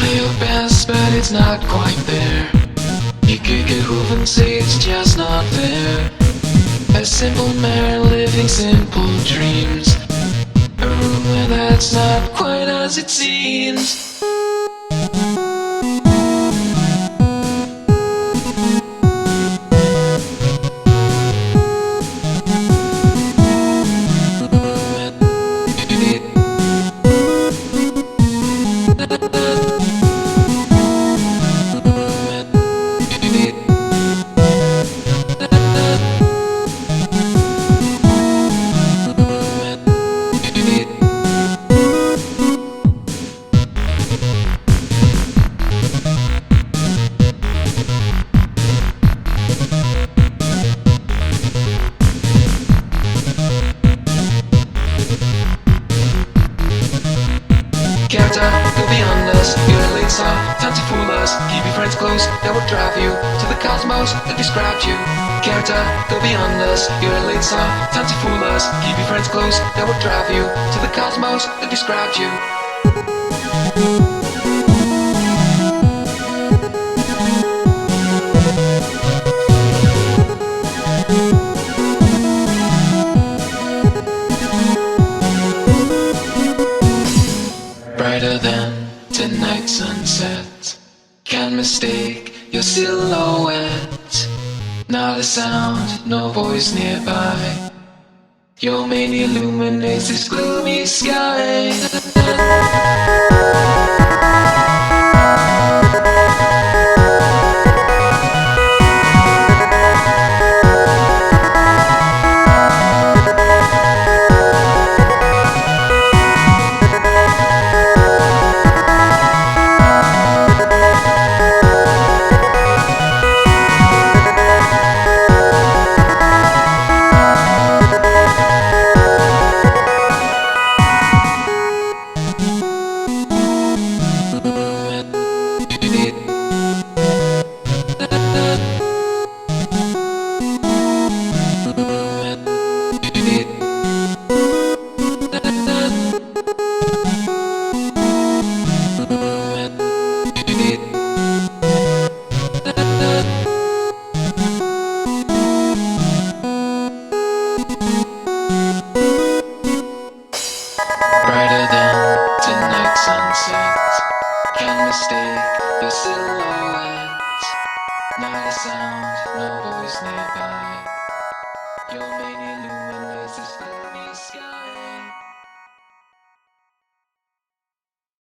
your best, but it's not quite there. You could get hoof and say it's just not fair. A simple man living simple dreams. A room where that's not quite as it seems. Character, go beyond us. You're a late star, time to fool us. Keep your friends close, that will drive you to the cosmos that described you. Character, go beyond us. You're a late star, time to fool us. Keep your friends close, that will drive you to the cosmos that described you. Brighter than tonight's sunset. Can't mistake your silhouette. Not a sound, no voice nearby. Your mane illuminates this gloomy sky. Brighter than tonight's sunset. Can't mistake your silhouette. Not a sound, no voice nearby.